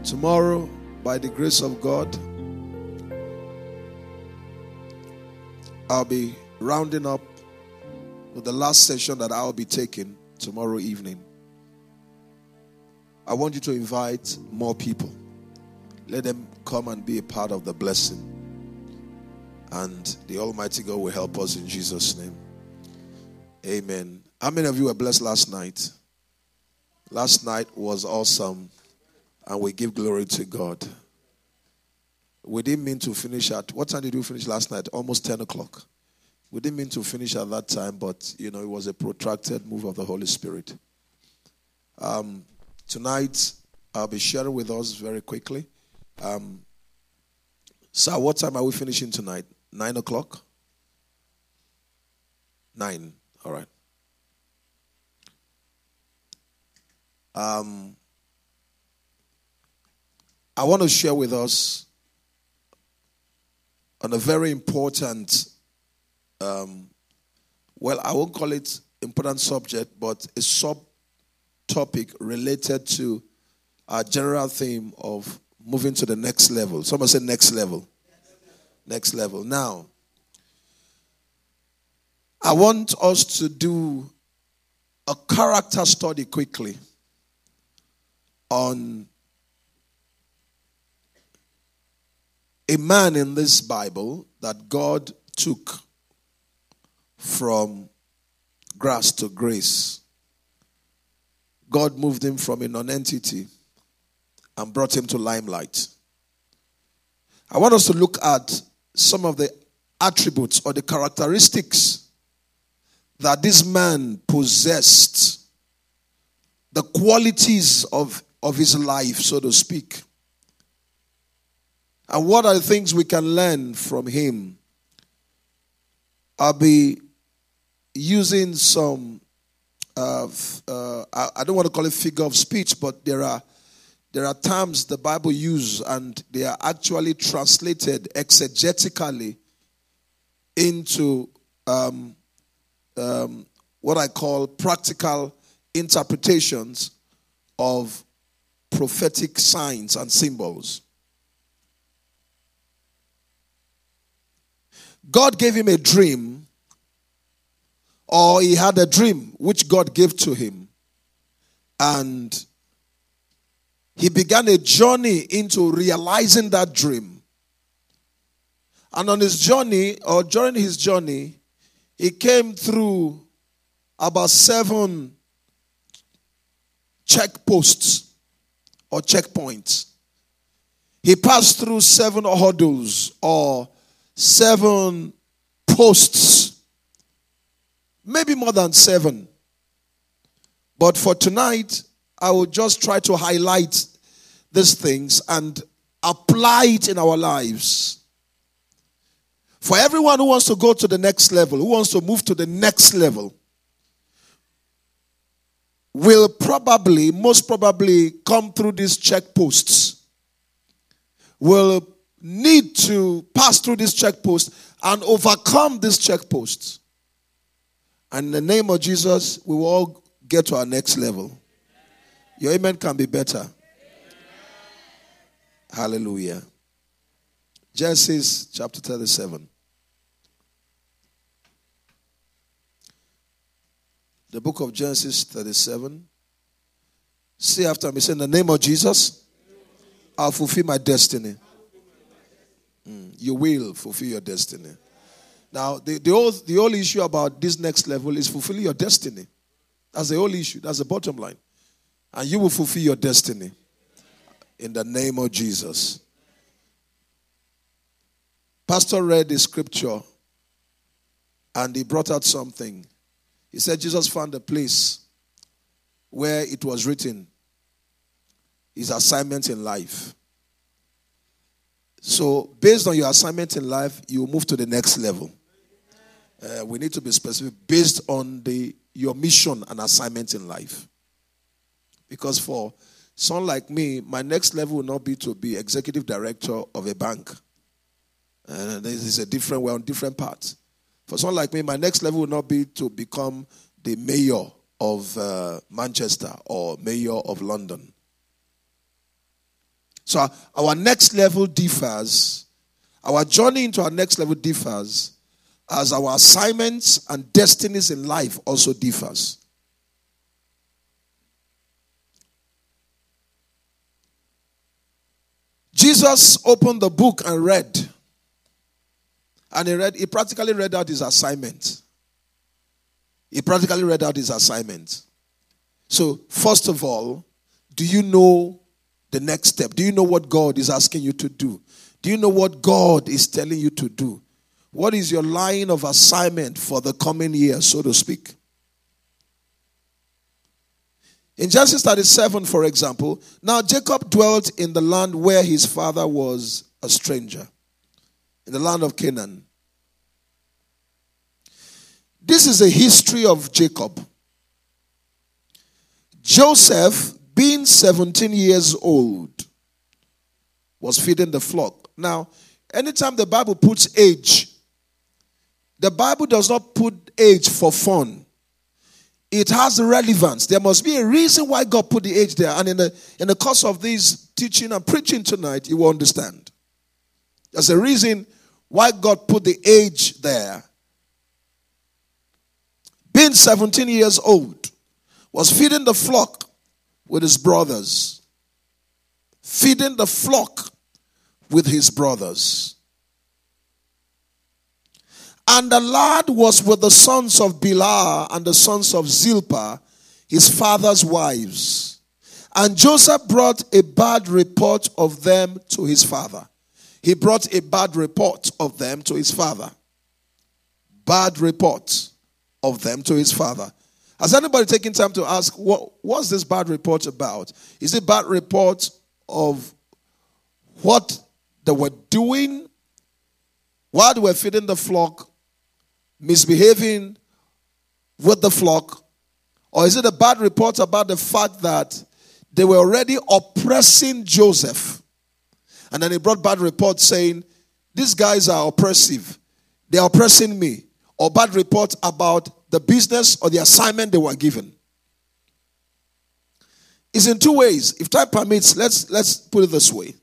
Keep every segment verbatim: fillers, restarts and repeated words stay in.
Tomorrow, by the grace of God, I'll be rounding up with the last session that I'll be taking tomorrow evening. I want you to invite more people. Let them come and be a part of the blessing. And the Almighty God will help us in Jesus' name. Amen. How many of you were blessed last night? Last night was awesome. And we give glory to God. We didn't mean to finish at, what time did we finish last night? Almost ten o'clock. We didn't mean to finish at that time, but, you know, it was a protracted move of the Holy Spirit. Um, tonight, I'll be sharing with us very quickly. Um, sir, what time are we finishing tonight? Nine o'clock? Nine. All right. Um, I want to share with us on a very important, um, well, I won't call it important subject, but a sub-topic related to our general theme of moving to the next level. Someone say next level. Next level. Now, I want us to do a character study quickly on a man in this Bible that God took from grass to grace. God moved him from a non-entity and brought him to limelight. I want us to look at some of the attributes or the characteristics that this man possessed, the qualities of, of his life, so to speak. And what are the things we can learn from him? I'll be using some, uh, uh, I, I don't want to call it figure of speech, but there are there are terms the Bible uses and they are actually translated exegetically into um, um, what I call practical interpretations of prophetic signs and symbols. God gave him a dream, or he had a dream which God gave to him. And he began a journey into realizing that dream. And on his journey, or during his journey, he came through about seven checkposts or checkpoints. He passed through seven hurdles or seven posts, maybe more than seven. But for tonight, I will just try to highlight these things and apply it in our lives. For everyone who wants to go to the next level, who wants to move to the next level, will probably, most probably, come through these checkposts, will need to pass through this checkpost and overcome this checkpost. And in the name of Jesus, we will all get to our next level. Your amen can be better. Amen. Hallelujah. Genesis chapter thirty-seven. The book of Genesis thirty-seven. Say after me, say in the name of Jesus, I'll fulfill my destiny. Mm, you will fulfill your destiny. Now, the, the, whole, the whole issue about this next level is fulfilling your destiny. That's the whole issue. That's the bottom line. And you will fulfill your destiny in the name of Jesus. Pastor read the scripture and he brought out something. He said Jesus found a place where it was written his assignment in life. So based on your assignment in life, you move to the next level. Uh, we need to be specific based on the your mission and assignment in life. Because for someone like me, my next level will not be to be executive director of a bank. And this is a different, we're on different paths. For someone like me, my next level will not be to become the mayor of uh, Manchester or mayor of London. So our, our next level differs. Our journey into our next level differs as our assignments and destinies in life also differs. Jesus opened the book and read. And he read, he practically read out his assignment. He practically read out his assignment. So, first of all, do you know the next step? Do you know what God is asking you to do? Do you know what God is telling you to do? What is your line of assignment for the coming year, so to speak? In Genesis thirty-seven, for example, now Jacob dwelt in the land where his father was a stranger, in the land of Canaan. This is a history of Jacob. Joseph, being seventeen years old, was feeding the flock. Now, anytime the Bible puts age, the Bible does not put age for fun. It has relevance. There must be a reason why God put the age there. And in the, in the course of this teaching and preaching tonight, you will understand. There's a reason why God put the age there. Being seventeen years old, was feeding the flock with his brothers. Feeding the flock with his brothers. And the lad was with the sons of Bilhah and the sons of Zilpah, his father's wives. And Joseph brought a bad report of them to his father. He brought a bad report of them to his father. Bad report of them to his father. Has anybody taken time to ask, what what's this bad report about? Is it bad report of what they were doing while they were feeding the flock, misbehaving with the flock? Or is it a bad report about the fact that they were already oppressing Joseph? And then he brought bad reports saying, these guys are oppressive. They are oppressing me. Or bad reports about the business or the assignment they were given. It's in two ways. If time permits, let's, let's put it this way.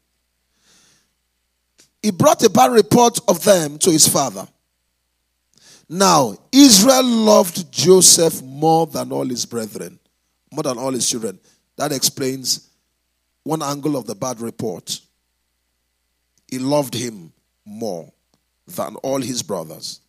He brought a bad report of them to his father. Now, Israel loved Joseph more than all his brethren, more than all his children. That explains one angle of the bad report. He loved him more than all his brothers.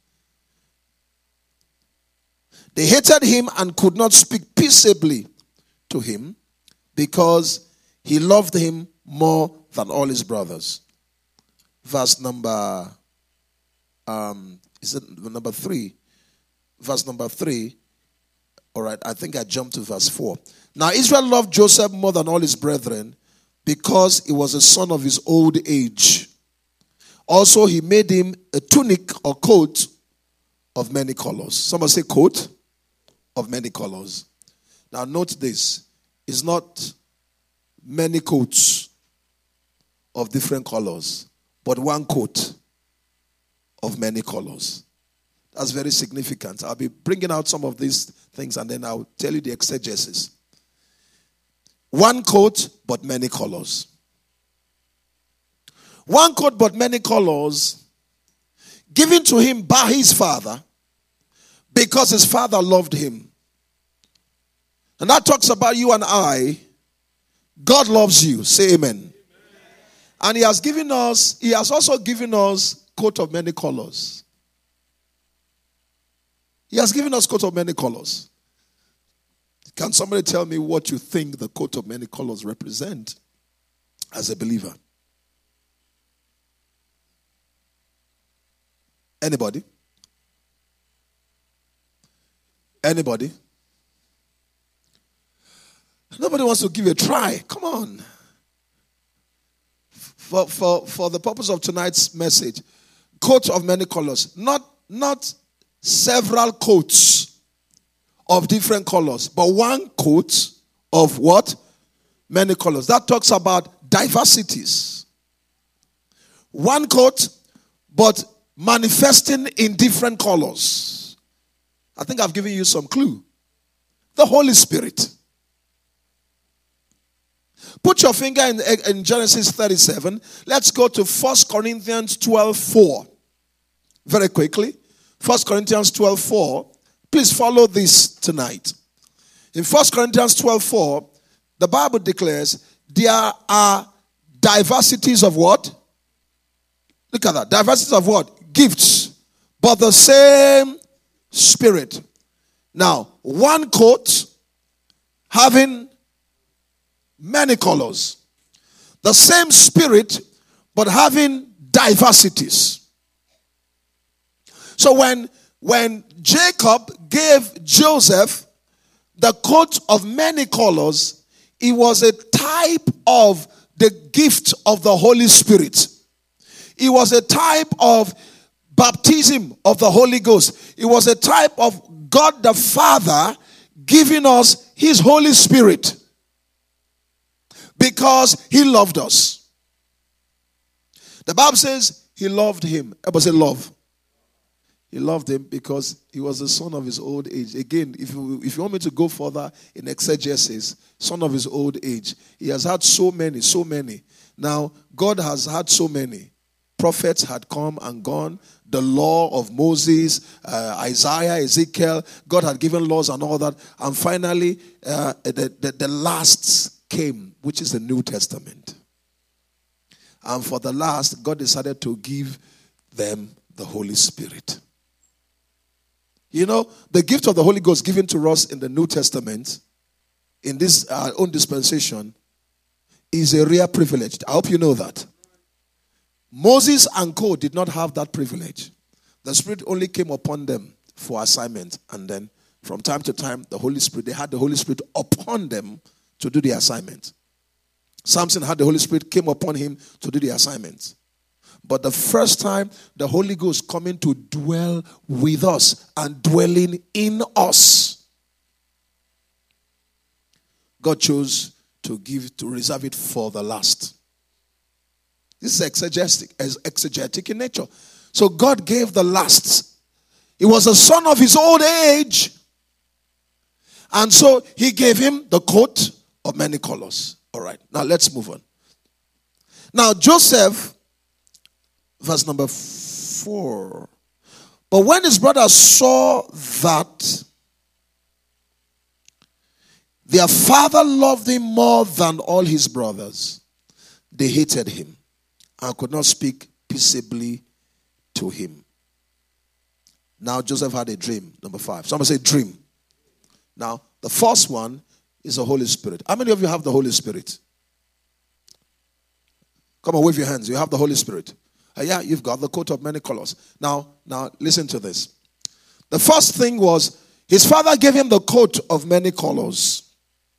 They hated him and could not speak peaceably to him because he loved him more than all his brothers. Verse number, um, is it number three? Verse number three. All right, I think I jumped to verse four. Now Israel loved Joseph more than all his brethren because he was a son of his old age. Also, he made him a tunic or coat of many colors. Someone say coat of many colors. Now note this. It's not many coats of different colors, but one coat of many colors. That's very significant. I'll be bringing out some of these things and then I'll tell you the exegesis. One coat, but many colors. One coat, but many colors, given to him by his father, because his father loved him. And that talks about you and I. God loves you. Say amen. Amen. And he has given us, he has also given us coat of many colors. He has given us coat of many colors. Can somebody tell me what you think the coat of many colors represent as a believer? Anybody? Anybody? Nobody wants to give a try. Come on. For, for, for the purpose of tonight's message, coat of many colors. Not, not several coats of different colors, but one coat of what? Many colors. That talks about diversities. One coat, but manifesting in different colors. I think I've given you some clue. The Holy Spirit. Put your finger in, in Genesis thirty-seven. Let's go to First Corinthians twelve four. Very quickly. First Corinthians twelve four. Please follow this tonight. In First Corinthians twelve four, the Bible declares there are diversities of what? Look at that. Diversities of what? Gifts. But the same Spirit. Now, one coat having many colors. The same Spirit, but having diversities. So when, when Jacob gave Joseph the coat of many colors, it was a type of the gift of the Holy Spirit. It was a type of baptism of the Holy Ghost. It was a type of God the Father giving us His Holy Spirit because He loved us. The Bible says He loved him. Everybody say love. He loved him because he was the son of his old age. Again, if you, if you want me to go further in exegesis, son of his old age. He has had so many, so many. Now, God has had so many. Prophets had come and gone. The law of Moses, uh, Isaiah, Ezekiel. God had given laws and all that. And finally, uh, the, the, the last came, which is the New Testament. And for the last, God decided to give them the Holy Spirit. You know, the gift of the Holy Ghost given to us in the New Testament, in this uh, own dispensation, is a rare privilege. I hope you know that. Moses and co did not have that privilege. The Spirit only came upon them for assignment. And then from time to time, the Holy Spirit, they had the Holy Spirit upon them to do the assignment. Samson had the Holy Spirit, came upon him to do the assignment. But the first time, the Holy Ghost coming to dwell with us and dwelling in us, God chose to give, to reserve it for the last. This is exegetic, exegetic in nature. So God gave the last. He was a son of his old age. And so he gave him the coat of many colors. All right, now let's move on. Now Joseph, verse number four. But when his brothers saw that their father loved him more than all his brothers, they hated him and could not speak peaceably to him. Now Joseph had a dream, number five. Somebody say dream. Now, the first one is the Holy Spirit. How many of you have the Holy Spirit? Come on, wave your hands. You have the Holy Spirit. Uh, yeah, you've got the coat of many colors. Now, now listen to this. The first thing was his father gave him the coat of many colors.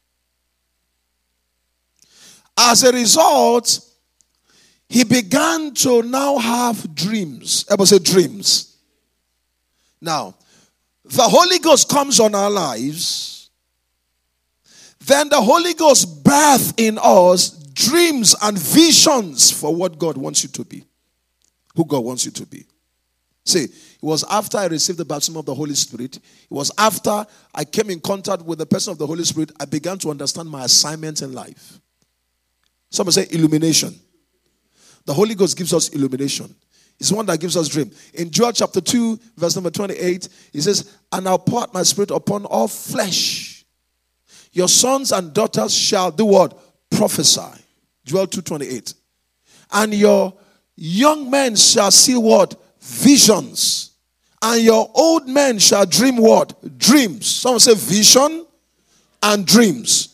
As a result, he began to now have dreams. Everybody say dreams. Now, the Holy Ghost comes on our lives. Then the Holy Ghost births in us dreams and visions for what God wants you to be. Who God wants you to be. See, it was after I received the baptism of the Holy Spirit. It was after I came in contact with the person of the Holy Spirit. I began to understand my assignment in life. Somebody say illumination. The Holy Ghost gives us illumination. It's the one that gives us dream. In Joel chapter two, verse number twenty-eight, he says, and I'll pour out my spirit upon all flesh. Your sons and daughters shall do what? Prophesy. Joel two twenty-eight. And your young men shall see what? Visions. And your old men shall dream what? Dreams. Someone say vision and dreams.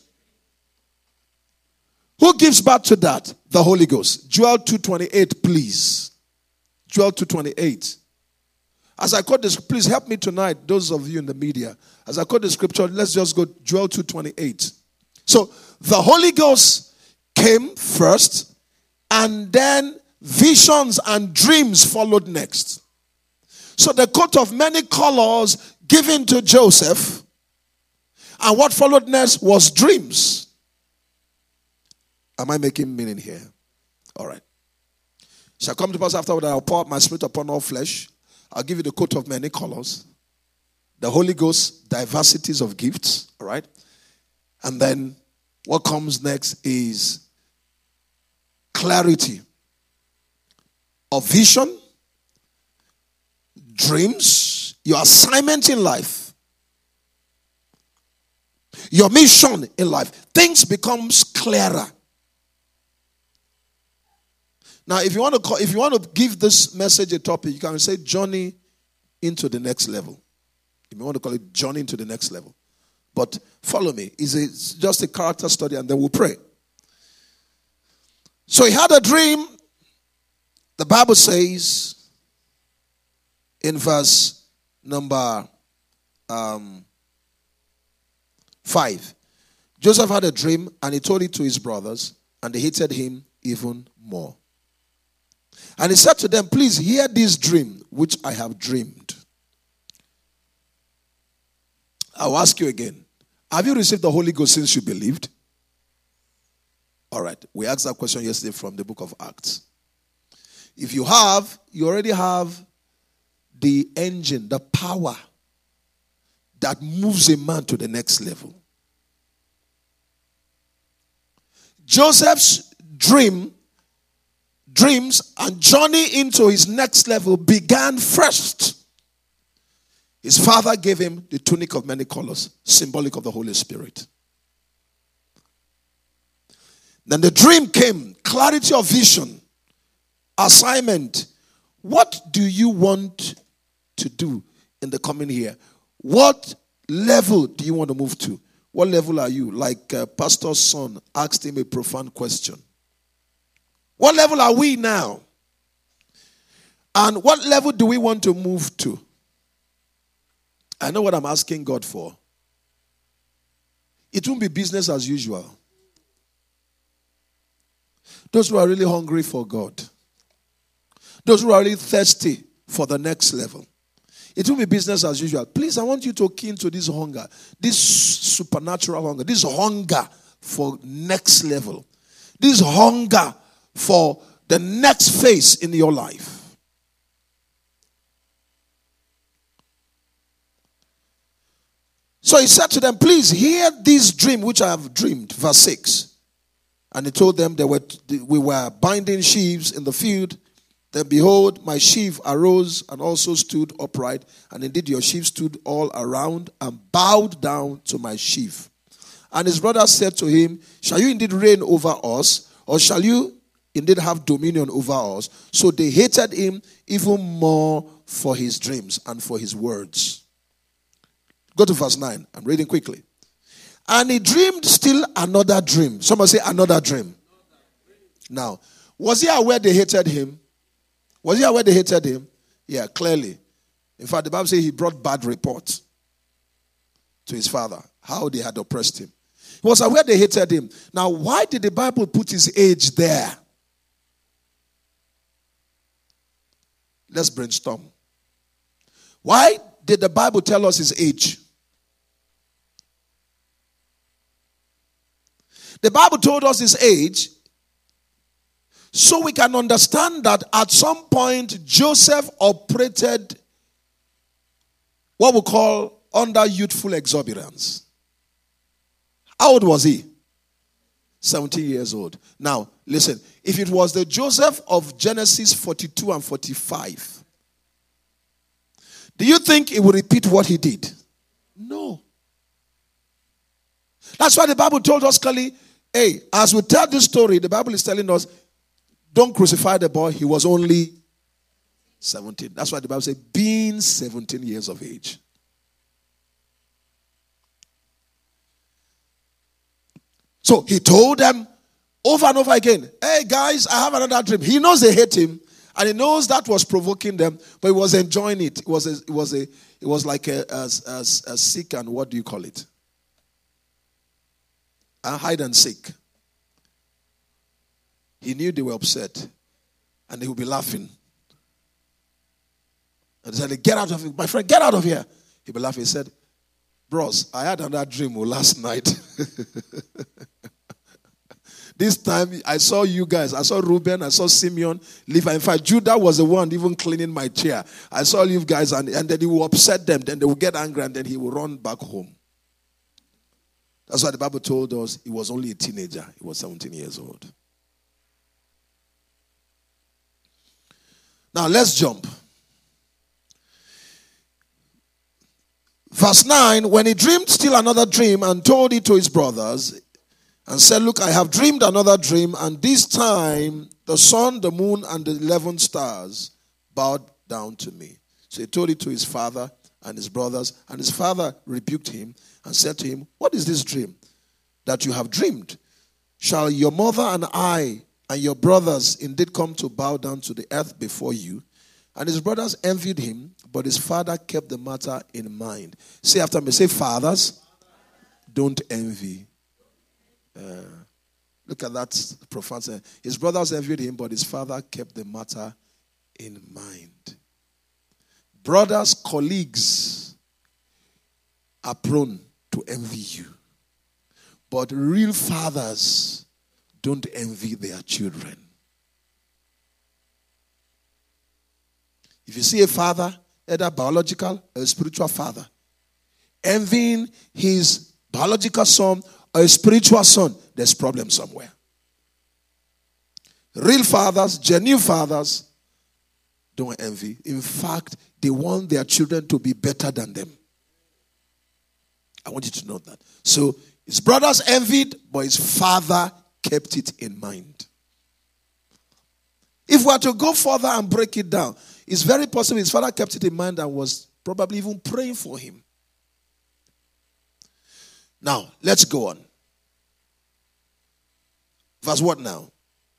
Who gives birth to that? The Holy Ghost. Joel two twenty-eight, please. Joel two twenty-eight. As I quote this, please help me tonight, those of you in the media. As I quote the scripture, let's just go Joel two twenty-eight. So, the Holy Ghost came first, and then visions and dreams followed next. So, the coat of many colors given to Joseph, and what followed next was dreams. Am I making meaning here? All right. Shall come to pass afterward that I'll pour out my spirit upon all flesh. I'll give you the coat of many colors. The Holy Ghost, diversities of gifts. All right. And then what comes next is clarity of vision, dreams, your assignment in life, your mission in life. Things becomes clearer. Now, if you want to call, if you want to give this message a topic, you can say journey into the next level. If you want to call it journey into the next level. But follow me. It's just a character study and then we'll pray. So he had a dream. The Bible says in verse number um, five. Joseph had a dream and he told it to his brothers and they hated him even more. And he said to them, please hear this dream which I have dreamed. I'll ask you again. Have you received the Holy Ghost since you believed? All right. We asked that question yesterday from the book of Acts. If you have, you already have the engine, the power that moves a man to the next level. Joseph's dream, dreams and journey into his next level began first. His father gave him the tunic of many colors, symbolic of the Holy Spirit. Then the dream came, clarity of vision, assignment. What do you want to do in the coming year? What level do you want to move to? What level are you? Like uh, Pastor's son asked him a profound question. What level are we now? And what level do we want to move to? I know what I'm asking God for. It won't be business as usual. Those who are really hungry for God, those who are really thirsty for the next level, it won't be business as usual. Please, I want you to key into this hunger, this supernatural hunger, this hunger for next level, this hunger for the next phase in your life. So he said to them, please hear this dream which I have dreamed. Verse six. And he told them, they were, we were binding sheaves in the field. Then behold, my sheaf arose and also stood upright. And indeed your sheaf stood all around and bowed down to my sheaf. And his brother said to him, shall you indeed reign over us? Or shall you indeed have dominion over us? So they hated him even more for his dreams and for his words. Go to verse nine. I'm reading quickly. And he dreamed still another dream. Someone say another dream. Now, was he aware they hated him? Was he aware they hated him? Yeah, clearly. In fact, the Bible says he brought bad reports to his father, how they had oppressed him. He was aware they hated him. Now, why did the Bible put his age there? Let's brainstorm. Why did the Bible tell us his age? The Bible told us his age so we can understand that at some point Joseph operated what we call under youthful exuberance. How old was he? seventeen years old. Now, listen, if it was the Joseph of Genesis forty-two and forty-five, do you think he would repeat what he did? No. That's why the Bible told us clearly, hey, as we tell this story, the Bible is telling us, don't crucify the boy. He was only seventeen. That's why the Bible says, being seventeen years of age. So he told them over and over again, hey guys, I have another dream. He knows they hate him, and he knows that was provoking them, but he was enjoying it. It was a, it was a, it was like a, a, a, a sick and what do you call it? A hide and seek. He knew they were upset, and they would be laughing. And he said, get out of here. My friend, get out of here. He'd be laughing. He said, bros, I had another dream last night. This time, I saw you guys. I saw Reuben. I saw Simeon, Levi. In fact, Judah was the one even cleaning my chair. I saw you guys, and, and then he will upset them. Then they will get angry, and then he will run back home. That's why the Bible told us he was only a teenager. He was seventeen years old. Now let's jump. Verse nine, when he dreamed still another dream and told it to his brothers and said, look, I have dreamed another dream, and this time the sun, the moon, and the eleven stars bowed down to me. So he told it to his father and his brothers, and his father rebuked him and said to him, what is this dream that you have dreamed? Shall your mother and I and your brothers indeed come to bow down to the earth before you? And his brothers envied him, but his father kept the matter in mind. Say after me, say, fathers, don't envy. Uh, look at that profound saying. His brothers envied him, but his father kept the matter in mind. Brothers, colleagues are prone to envy you. But real fathers don't envy their children. If you see a father, either biological or a spiritual father, envying his biological son or a spiritual son, there's problem somewhere. Real fathers, genuine fathers, don't envy. In fact, they want their children to be better than them. I want you to know that. So, his brothers envied, but his father kept it in mind. If we are to go further and break it down, it's very possible his father kept it in mind and was probably even praying for him. Now, let's go on. Verse what now?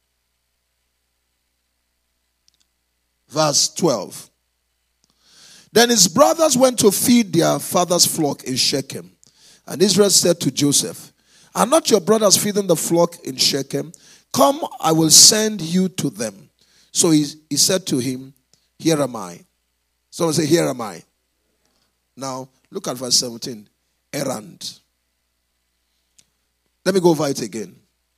Verse twelve. Then his brothers went to feed their father's flock in Shechem. And Israel said to Joseph, are not your brothers feeding the flock in Shechem? Come, I will send you to them. So he, he said to him, here am I. Someone say, here am I. Now, look at verse seventeen. Errand. Let me go over it again.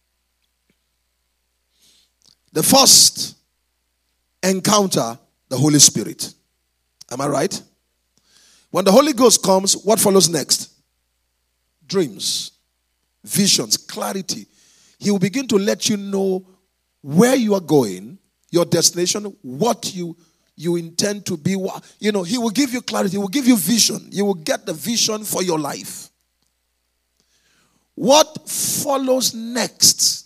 The first encounter, the Holy Spirit. Am I right? When the Holy Ghost comes, what follows next? Dreams, visions, clarity. He will begin to let you know where you are going, your destination, what you you intend to be. You know, he will give you clarity. He will give you vision. You will get the vision for your life. What follows next?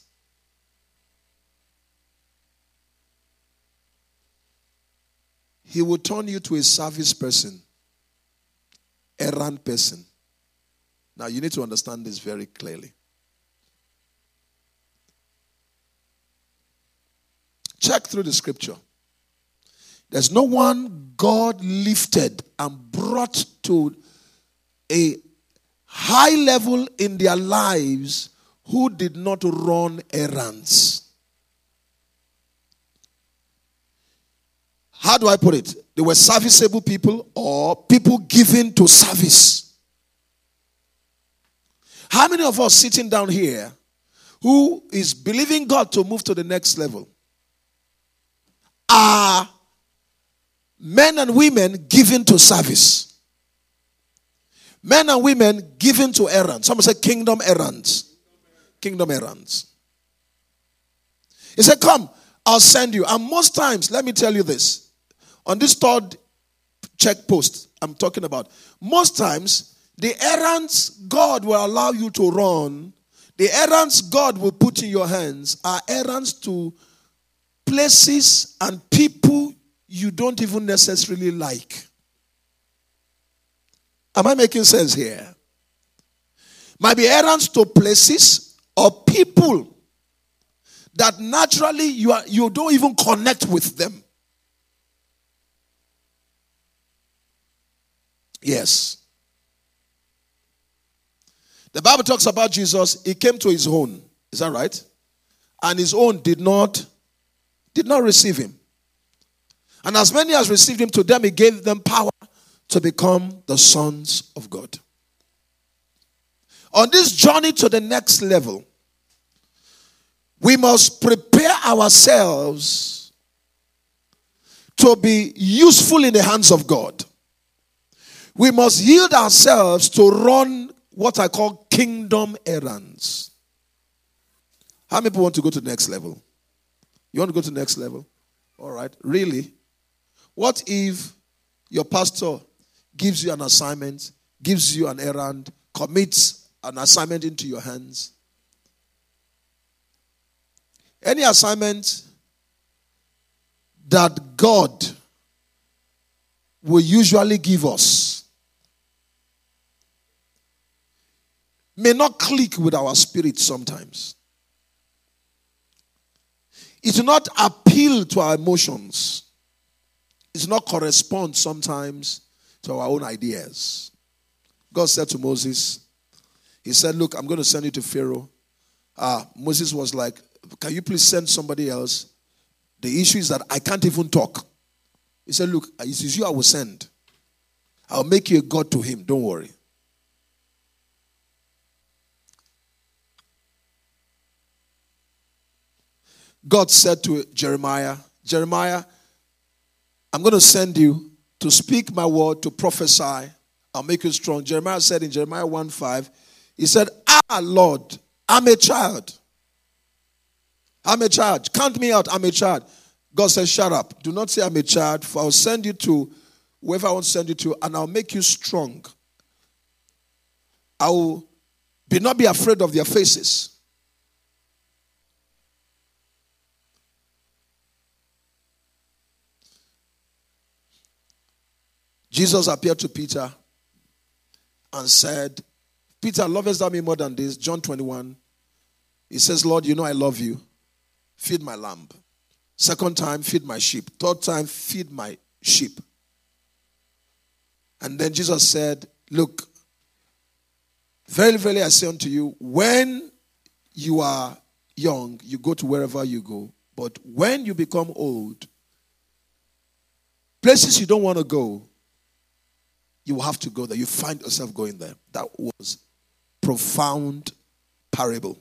He will turn you to a service person, errand person. Now, you need to understand this very clearly. Check through the scripture. There's no one God lifted and brought to a high level in their lives who did not run errands. How do I put it? They were serviceable people or people given to service. How many of us sitting down here who is believing God to move to the next level are men and women given to service? Men and women given to errands. Someone say kingdom errands. Kingdom errands. He said, come, I'll send you. And most times, let me tell you this. On this third check post I'm talking about, most times, the errands God will allow you to run, the errands God will put in your hands are errands to places and people you don't even necessarily like. Am I making sense here? Might be errands to places or people that naturally you are, you don't even connect with them. Yes. The Bible talks about Jesus. He came to his own. Is that right? And his own did not, did not receive him. And as many as received him, to them he gave them power to become the sons of God. On this journey to the next level, we must prepare ourselves to be useful in the hands of God. We must yield ourselves to run what I call kingdom errands. How many people want to go to the next level? You want to go to the next level? All right. Really? What if your pastor gives you an assignment, gives you an errand, commits an assignment into your hands? Any assignment that God will usually give us may not click with our spirit sometimes. It will not appeal to our emotions. It will not correspond sometimes to our own ideas. God said to Moses, he said, look, I'm going to send you to Pharaoh. Uh, Moses was like, can you please send somebody else? The issue is that I can't even talk. He said, look, it is you I will send. I'll make you a God to him. Don't worry. God said to Jeremiah, Jeremiah, I'm going to send you to speak my word, to prophesy. I'll make you strong. Jeremiah said in Jeremiah one five, he said, ah, Lord, I'm a child. I'm a child. Count me out. I'm a child. God says, shut up. Do not say I'm a child, for I'll send you to whoever I want to send you to, and I'll make you strong. I will be not be afraid of their faces. Jesus appeared to Peter and said, Peter, lovest thou me more than this? John twenty-one. He says, Lord, you know I love you. Feed my lamb. Second time, feed my sheep. Third time, feed my sheep. And then Jesus said, look, very, very, I say unto you, when you are young, you go to wherever you go. But when you become old, places you don't want to go, you will have to go there. You find yourself going there. That was profound parable.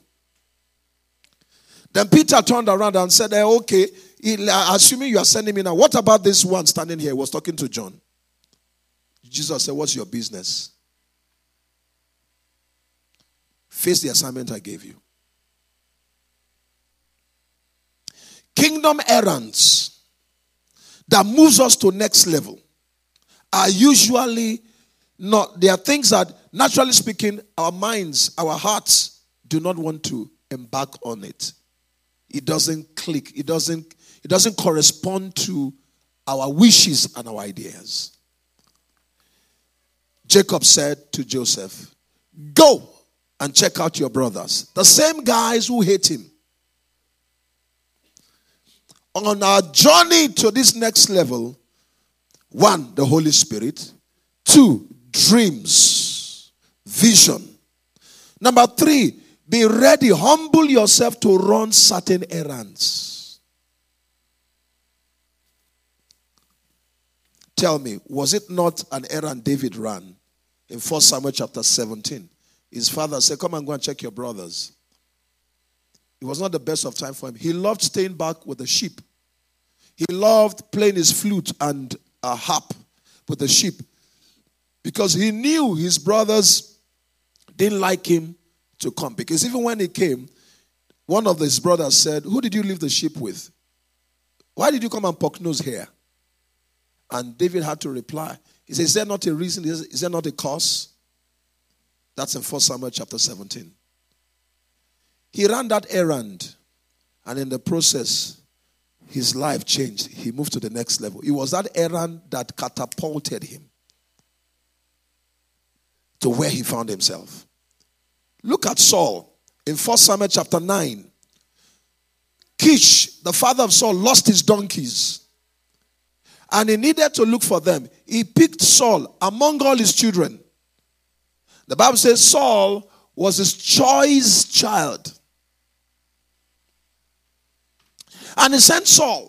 Then Peter turned around and said, eh, okay, assuming you are sending me now, what about this one standing here? He was talking to John. Jesus said, what's your business? Face the assignment I gave you. Kingdom errands that moves us to next level are usually not, they are things that, naturally speaking, our minds, our hearts do not want to embark on it. It doesn't click. It doesn't, it doesn't correspond to our wishes and our ideas. Jacob said to Joseph, go and check out your brothers. The same guys who hate him. On our journey to this next level, one, the Holy Spirit. Two, dreams, vision. Number three, be ready, humble yourself to run certain errands. Tell me, was it not an errand David ran in First Samuel chapter seventeen? His father said, come and go and check your brothers. It was not the best of time for him. He loved staying back with the sheep. He loved playing his flute and a harp with the sheep, because he knew his brothers didn't like him to come. Because even when he came, one of his brothers said, who did you leave the sheep with? Why did you come and poke nose here? And David had to reply. He said, is there not a reason? Is there not a cause? That's in First Samuel chapter seventeen. He ran that errand, and in the process, his life changed. He moved to the next level. It was that errand that catapulted him to where he found himself. Look at Saul in First Samuel chapter nine. Kish, the father of Saul, lost his donkeys, and he needed to look for them. He picked Saul among all his children. The Bible says Saul was his choice child. And he sent Saul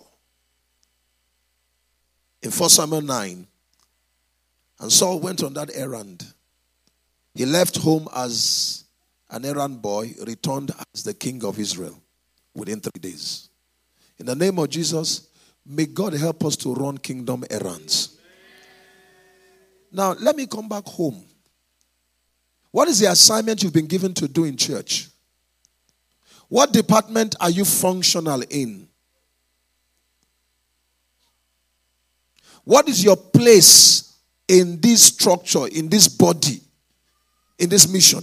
in First Samuel nine. And Saul went on that errand. He left home as an errand boy, returned as the king of Israel within three days. In the name of Jesus, may God help us to run kingdom errands. Now, let me come back home. What is the assignment you've been given to do in church? What department are you functional in? What is your place in this structure, in this body, in this mission?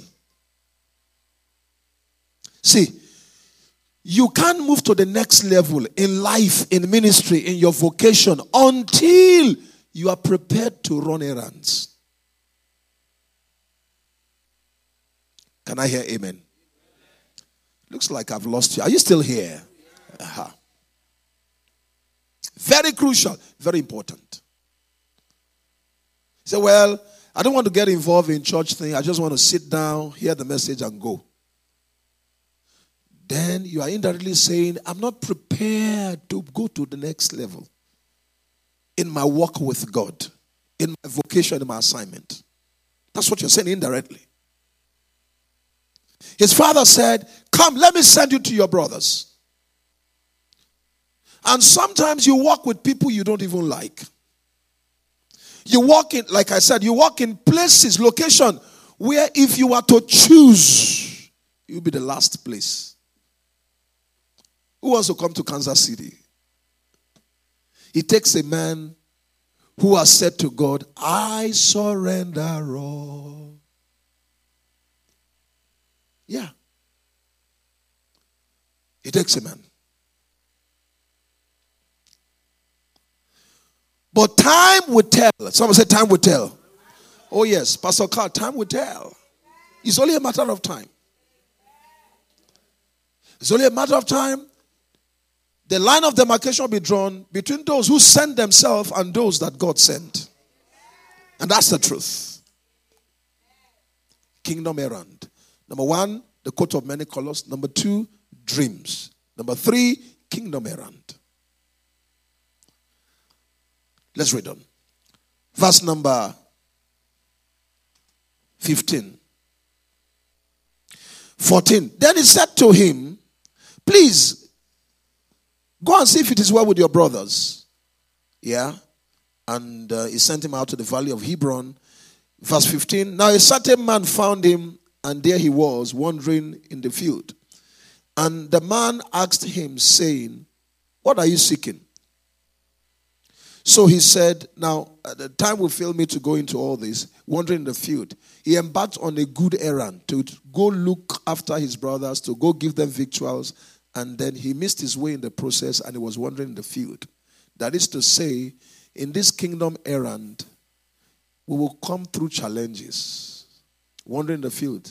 See, you can't move to the next level in life, in ministry, in your vocation until you are prepared to run errands. Can I hear amen? Looks like I've lost you. Are you still here? Uh-huh. Very crucial, very important. Say, well, I don't want to get involved in church thing. I just want to sit down, hear the message, and go. Then you are indirectly saying, I'm not prepared to go to the next level in my walk with God, in my vocation, in my assignment. That's what you're saying indirectly. His father said, come, let me send you to your brothers. And sometimes you walk with people you don't even like. You walk in, like I said, you walk in places, location, where if you were to choose, you'll be the last place. Who wants to come to Kansas City? It takes a man who has said to God, I surrender all. Yeah. It takes a man. But time will tell. Someone say time will tell. Oh yes, Pastor Carl, time will tell. It's only a matter of time. It's only a matter of time. The line of demarcation will be drawn between those who send themselves and those that God sent. And that's the truth. Kingdom errand. Number one, the coat of many colors. Number two, dreams. Number three, kingdom errand. Let's read on. Verse number fifteen. fourteen. Then he said to him, please, go and see if it is well with your brothers. Yeah. And uh, he sent him out to the valley of Hebron. Verse fifteen. Now a certain man found him, and there he was, wandering in the field. And the man asked him, saying, what are you seeking? So he said, now, the time will fail me to go into all this, wandering in the field. He embarked on a good errand to go look after his brothers, to go give them victuals, and then he missed his way in the process, and he was wandering in the field. That is to say, in this kingdom errand, we will come through challenges. Wandering in the field.